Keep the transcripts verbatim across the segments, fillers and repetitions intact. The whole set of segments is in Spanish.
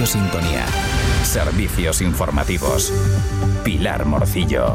Sintonía. Servicios informativos. Pilar Morcillo.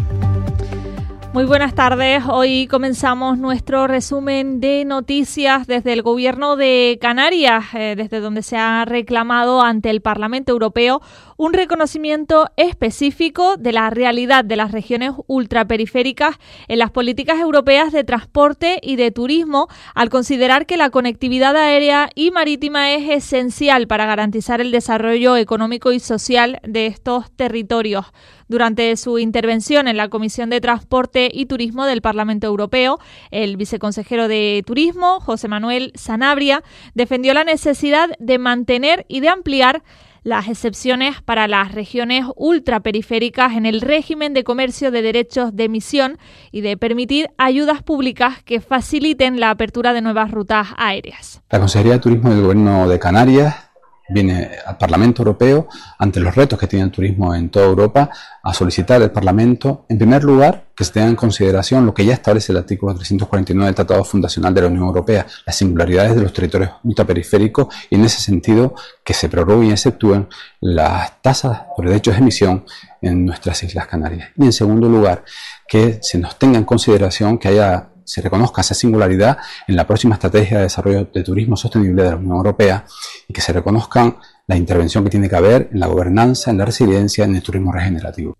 Muy buenas tardes. Hoy comenzamos nuestro resumen de noticias desde el Gobierno de Canarias, eh, desde donde se ha reclamado ante el Parlamento Europeo un reconocimiento específico de la realidad de las regiones ultraperiféricas en las políticas europeas de transporte y de turismo, al considerar que la conectividad aérea y marítima es esencial para garantizar el desarrollo económico y social de estos territorios. Durante su intervención en la Comisión de Transporte y Turismo del Parlamento Europeo, el viceconsejero de Turismo, José Manuel Sanabria, defendió la necesidad de mantener y de ampliar las excepciones para las regiones ultraperiféricas en el régimen de comercio de derechos de emisión y de permitir ayudas públicas que faciliten la apertura de nuevas rutas aéreas. La Consejería de Turismo del Gobierno de Canarias viene al Parlamento Europeo, ante los retos que tiene el turismo en toda Europa, a solicitar al Parlamento, en primer lugar, que se tenga en consideración lo que ya establece el artículo trescientos cuarenta y nueve del Tratado Fundacional de la Unión Europea, las singularidades de los territorios ultraperiféricos, y en ese sentido que se prorroguen y exceptúen las tasas por derechos de emisión en nuestras Islas Canarias. Y en segundo lugar, que se nos tenga en consideración que haya se reconozca esa singularidad en la próxima estrategia de desarrollo de turismo sostenible de la Unión Europea y que se reconozcan la intervención que tiene que haber en la gobernanza, en la resiliencia, en el turismo regenerativo.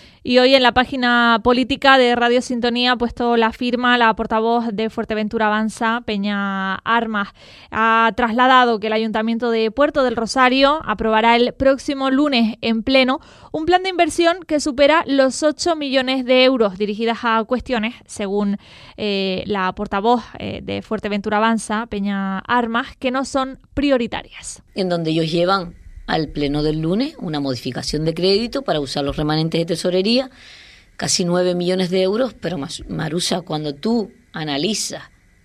Y hoy en la página política de Radio Sintonía ha puesto la firma la portavoz de Fuerteventura Avanza, Peña Armas. Ha trasladado que el Ayuntamiento de Puerto del Rosario aprobará el próximo lunes en pleno un plan de inversión que supera los ocho millones de euros dirigidas a cuestiones, según eh, la portavoz eh, de Fuerteventura Avanza, Peña Armas, que no son prioritarias. En donde ellos llevan al pleno del lunes una modificación de crédito para usar los remanentes de tesorería, casi nueve millones de euros, pero Marusa, cuando tú analizas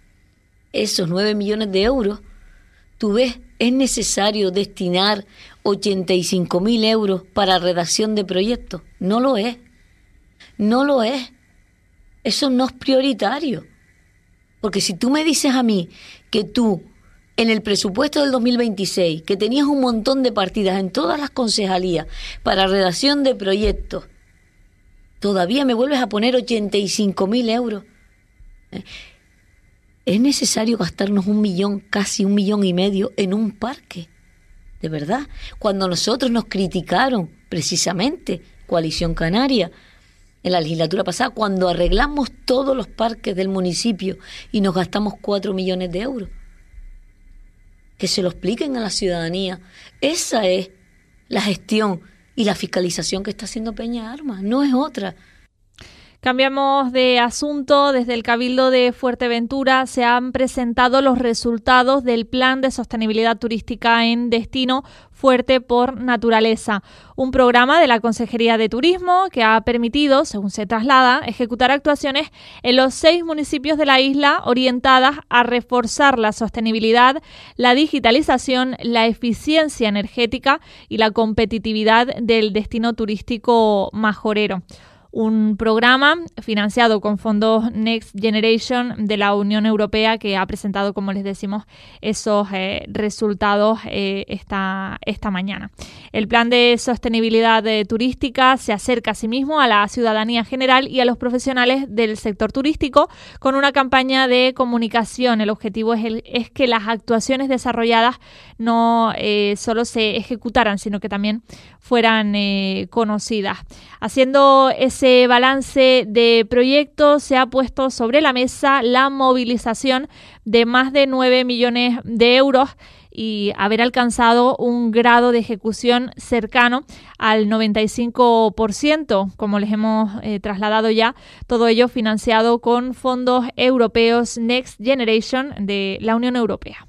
esos nueve millones de euros, tú ves, es necesario destinar ochenta y cinco mil euros para redacción de proyectos. No lo es, no lo es, eso no es prioritario, porque si tú me dices a mí que tú en el presupuesto del dos mil veintiséis, que tenías un montón de partidas en todas las concejalías para redacción de proyectos, todavía me vuelves a poner ochenta y cinco mil euros. ¿Es necesario gastarnos un millón, casi un millón y medio en un parque? ¿De verdad? Cuando nosotros nos criticaron, precisamente, Coalición Canaria, en la legislatura pasada, cuando arreglamos todos los parques del municipio y nos gastamos cuatro millones de euros. Que se lo expliquen a la ciudadanía. Esa es la gestión y la fiscalización que está haciendo Peña Armas, no es otra. Cambiamos de asunto. Desde el Cabildo de Fuerteventura se han presentado los resultados del Plan de Sostenibilidad Turística en Destino Fuerte por Naturaleza, un programa de la Consejería de Turismo que ha permitido, según se traslada, ejecutar actuaciones en los seis municipios de la isla orientadas a reforzar la sostenibilidad, la digitalización, la eficiencia energética y la competitividad del destino turístico majorero. Un programa financiado con fondos Next Generation de la Unión Europea que ha presentado, como les decimos, esos eh, resultados eh, esta, esta mañana. El plan de sostenibilidad eh, turística se acerca asimismo a la ciudadanía general y a los profesionales del sector turístico con una campaña de comunicación. El objetivo es, el, es que las actuaciones desarrolladas no eh, solo se ejecutaran, sino que también fueran eh, conocidas. Haciendo ese balance de proyectos, se ha puesto sobre la mesa la movilización de más de nueve millones de euros y haber alcanzado un grado de ejecución cercano al noventa y cinco por ciento, como les hemos eh, trasladado ya, todo ello financiado con fondos europeos Next Generation de la Unión Europea.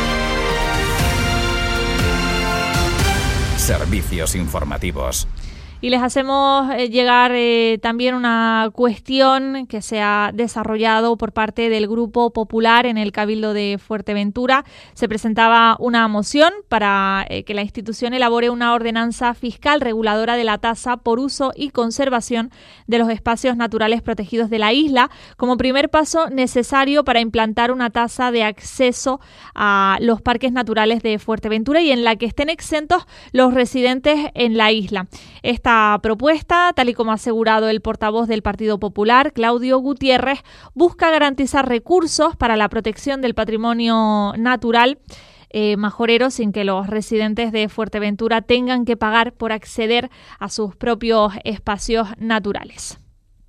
Servicios informativos. Y les hacemos llegar eh, también una cuestión que se ha desarrollado por parte del Grupo Popular en el Cabildo de Fuerteventura. Se presentaba una moción para eh, que la institución elabore una ordenanza fiscal reguladora de la tasa por uso y conservación de los espacios naturales protegidos de la isla, como primer paso necesario para implantar una tasa de acceso a los parques naturales de Fuerteventura y en la que estén exentos los residentes en la isla. Esta propuesta, tal y como ha asegurado el portavoz del Partido Popular, Claudio Gutiérrez, busca garantizar recursos para la protección del patrimonio natural eh, majorero sin que los residentes de Fuerteventura tengan que pagar por acceder a sus propios espacios naturales.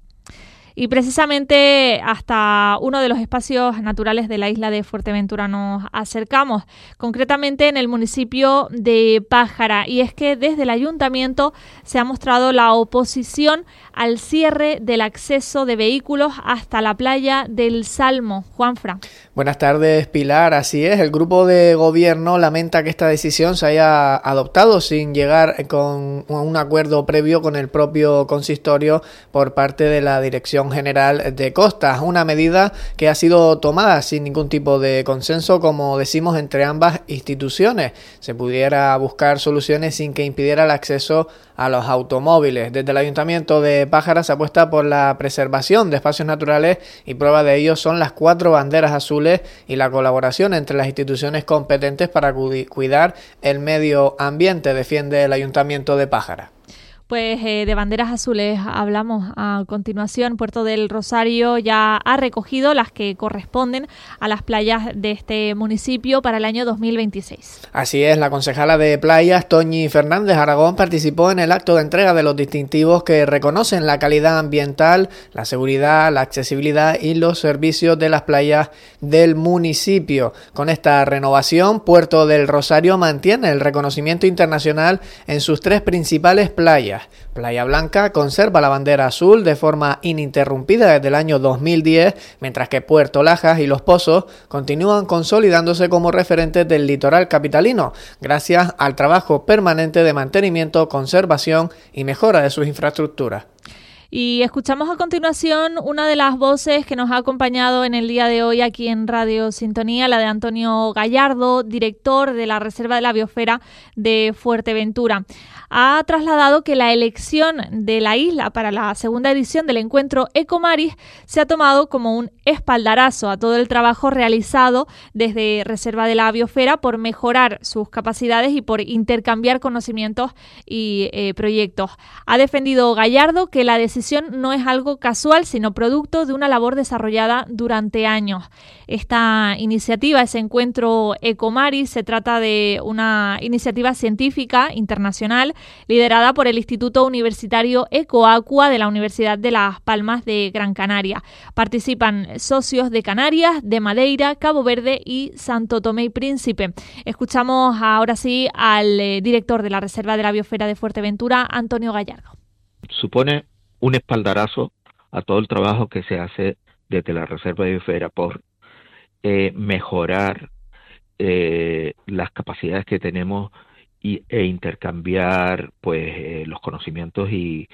Y precisamente hasta uno de los espacios naturales de la isla de Fuerteventura nos acercamos, concretamente en el municipio de Pájara. Y es que desde el ayuntamiento se ha mostrado la oposición al cierre del acceso de vehículos hasta la playa del Salmo. Juanfran. Buenas tardes, Pilar. Así es, el grupo de gobierno lamenta que esta decisión se haya adoptado sin llegar con un acuerdo previo con el propio consistorio por parte de la Dirección General de Costas, una medida que ha sido tomada sin ningún tipo de consenso, como decimos, entre ambas instituciones. Se pudiera buscar soluciones sin que impidiera el acceso a los automóviles. Desde el Ayuntamiento de Pájara se apuesta por la preservación de espacios naturales y prueba de ello son las cuatro banderas azules y la colaboración entre las instituciones competentes para cuidar el medio ambiente, defiende el Ayuntamiento de Pájara. Pues eh, de banderas azules hablamos a continuación. Puerto del Rosario ya ha recogido las que corresponden a las playas de este municipio para el año dos mil veintiséis. Así es, la concejala de playas, Toñi Fernández Aragón, participó en el acto de entrega de los distintivos que reconocen la calidad ambiental, la seguridad, la accesibilidad y los servicios de las playas del municipio. Con esta renovación, Puerto del Rosario mantiene el reconocimiento internacional en sus tres principales playas. Playa Blanca conserva la bandera azul de forma ininterrumpida desde el año dos mil diez, mientras que Puerto Lajas y Los Pozos continúan consolidándose como referentes del litoral capitalino, gracias al trabajo permanente de mantenimiento, conservación y mejora de sus infraestructuras. Y escuchamos a continuación una de las voces que nos ha acompañado en el día de hoy aquí en Radio Sintonía, la de Antonio Gallardo, director de la Reserva de la Biosfera de Fuerteventura. Ha trasladado que la elección de la isla para la segunda edición del encuentro Ecomaris se ha tomado como un espaldarazo a todo el trabajo realizado desde Reserva de la Biosfera por mejorar sus capacidades y por intercambiar conocimientos y eh, proyectos. Ha defendido Gallardo que la decisión no es algo casual, sino producto de una labor desarrollada durante años. Esta iniciativa, ese encuentro Ecomaris, se trata de una iniciativa científica internacional liderada por el Instituto Universitario Ecoaqua de la Universidad de Las Palmas de Gran Canaria. Participan socios de Canarias, de Madeira, Cabo Verde y Santo Tomé y Príncipe. Escuchamos ahora sí al eh, director de la Reserva de la Biosfera de Fuerteventura, Antonio Gallardo. Supone un espaldarazo a todo el trabajo que se hace desde la Reserva de Biosfera por eh, mejorar eh, las capacidades que tenemos y, e intercambiar pues eh, los conocimientos y,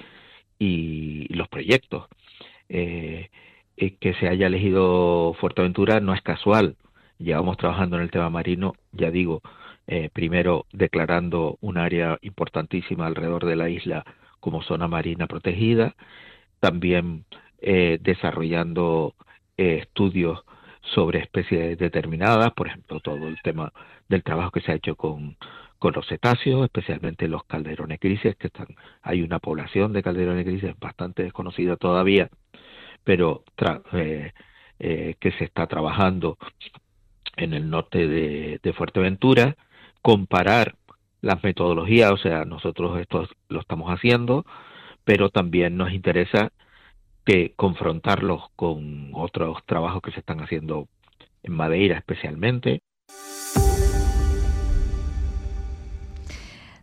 y los proyectos. Eh, eh, que se haya elegido Fuerteventura no es casual. Llevamos trabajando en el tema marino, ya digo, eh, primero declarando un área importantísima alrededor de la isla como zona marina protegida, también eh, desarrollando eh, estudios sobre especies determinadas, por ejemplo, todo el tema del trabajo que se ha hecho con, con los cetáceos, especialmente los calderones grises, que están, hay una población de calderones grises bastante desconocida todavía, pero tra- eh, eh, que se está trabajando en el norte de, de Fuerteventura, comparar las metodologías, o sea, nosotros esto lo estamos haciendo, pero también nos interesa que confrontarlos con otros trabajos que se están haciendo en Madeira especialmente.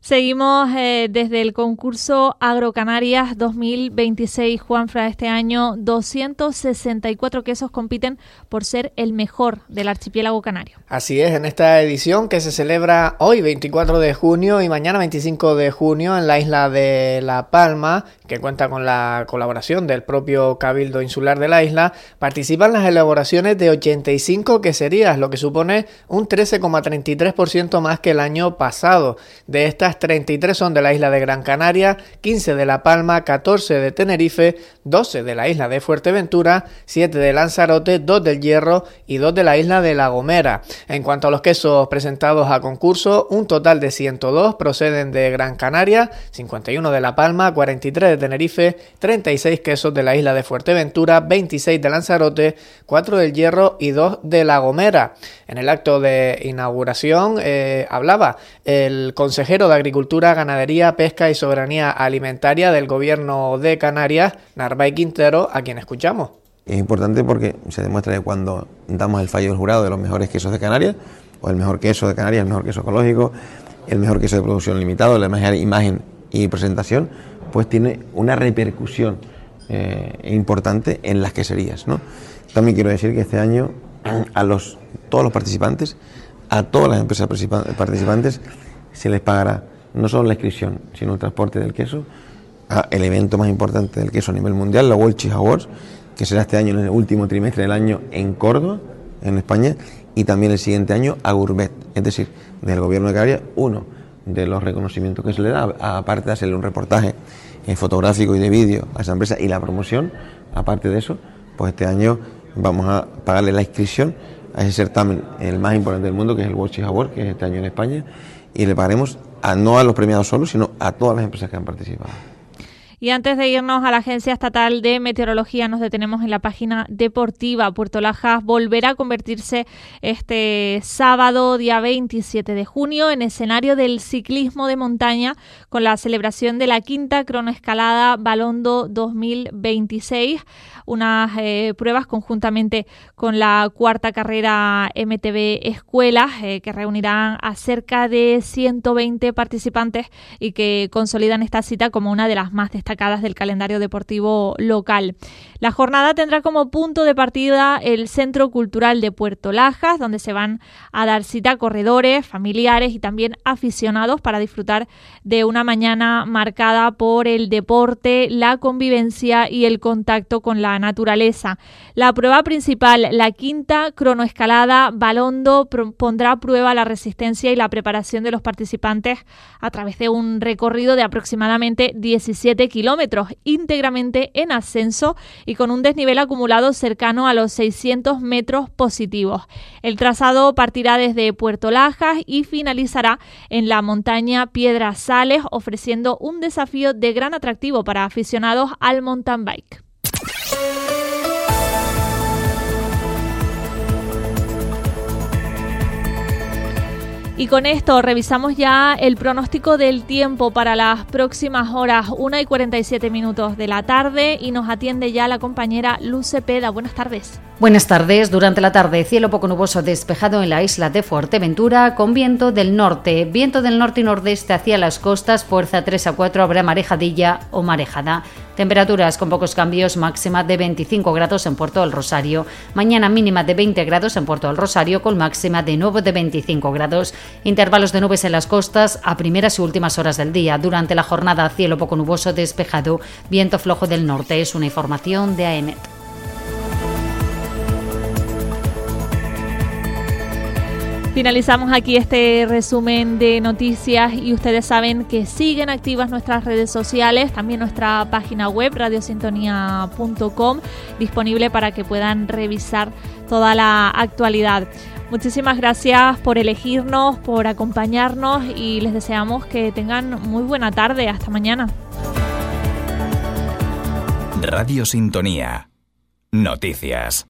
Seguimos eh, desde el concurso Agrocanarias dos mil veintiséis, Juanfra. Este año doscientos sesenta y cuatro quesos compiten por ser el mejor del archipiélago canario. Así es, en esta edición que se celebra hoy veinticuatro de junio y mañana veinticinco de junio en la isla de La Palma, que cuenta con la colaboración del propio Cabildo Insular de la isla, participan las elaboraciones de ochenta y cinco queserías, lo que supone un trece coma treinta y tres por ciento más que el año pasado. De estas, treinta y tres son de la isla de Gran Canaria, quince de La Palma, catorce de Tenerife, doce de la isla de Fuerteventura, siete de Lanzarote, dos del Hierro y dos de la isla de La Gomera. En cuanto a los quesos presentados a concurso, un total de ciento dos proceden de Gran Canaria, cincuenta y uno de La Palma, cuarenta y tres de Tenerife, treinta y seis quesos de la isla de Fuerteventura, veintiséis de Lanzarote, cuatro del Hierro y dos de La Gomera. En el acto de inauguración eh, hablaba el consejero de Agricultura, Ganadería, Pesca y Soberanía Alimentaria del Gobierno de Canarias, Narváez Quintero, a quien escuchamos. Es importante porque se demuestra que cuando damos el fallo del jurado de los mejores quesos de Canarias, o el mejor queso de Canarias, el mejor queso ecológico, el mejor queso de producción limitado, la mejor imagen y presentación, pues tiene una repercusión eh, importante en las queserías, ¿no? También quiero decir que este año a los todos los participantes, a todas las empresas participantes, se les pagará no solo la inscripción, sino el transporte del queso a el evento más importante del queso a nivel mundial, la World Cheese Awards, que será este año en el último trimestre del año en Córdoba, en España, y también el siguiente año a Gourmet, es decir, del Gobierno de Canarias, uno de los reconocimientos que se le da, aparte de hacerle un reportaje eh, fotográfico y de vídeo a esa empresa y la promoción, aparte de eso, pues este año vamos a pagarle la inscripción a ese certamen, el más importante del mundo, que es el World Cheese Award, que es este año en España, y le pagaremos a, no a los premiados solos, sino a todas las empresas que han participado. Y antes de irnos a la Agencia Estatal de Meteorología, nos detenemos en la página deportiva. Puerto Lajas volverá a convertirse este sábado, día veintisiete de junio, en escenario del ciclismo de montaña con la celebración de la quinta cronoescalada Balondo dos mil veintiséis, unas eh, pruebas conjuntamente con la cuarta carrera M T B Escuelas, eh, que reunirán a cerca de ciento veinte participantes y que consolidan esta cita como una de las más destacadas del calendario deportivo local. La jornada tendrá como punto de partida el Centro Cultural de Puerto Lajas, donde se van a dar cita a corredores, familiares y también aficionados para disfrutar de una mañana marcada por el deporte, la convivencia y el contacto con la naturaleza. La prueba principal, la quinta cronoescalada Balondo, pondrá a prueba la resistencia y la preparación de los participantes a través de un recorrido de aproximadamente diecisiete kilómetros, íntegramente en ascenso y con un desnivel acumulado cercano a los seiscientos metros positivos. El trazado partirá desde Puerto Lajas y finalizará en la montaña Piedras Sales, ofreciendo un desafío de gran atractivo para aficionados al mountain bike. Y con esto revisamos ya el pronóstico del tiempo para las próximas horas, una y cuarenta y siete minutos de la tarde, y nos atiende ya la compañera Luz Cepeda. Buenas tardes. Buenas tardes. Durante la tarde, cielo poco nuboso despejado en la isla de Fuerteventura, con viento del norte. Viento del norte y nordeste hacia las costas, fuerza tres a cuatro, habrá marejadilla o marejada. Temperaturas con pocos cambios, máxima de veinticinco grados en Puerto del Rosario. Mañana mínima de veinte grados en Puerto del Rosario, con máxima de nuevo de veinticinco grados. Intervalos de nubes en las costas a primeras y últimas horas del día. Durante la jornada, cielo poco nuboso despejado, viento flojo del norte. Es una información de A E M E T. Finalizamos aquí este resumen de noticias y ustedes saben que siguen activas nuestras redes sociales, también nuestra página web radio sintonía punto com, disponible para que puedan revisar toda la actualidad. Muchísimas gracias por elegirnos, por acompañarnos y les deseamos que tengan muy buena tarde. Hasta mañana. Radio Sintonía. Noticias.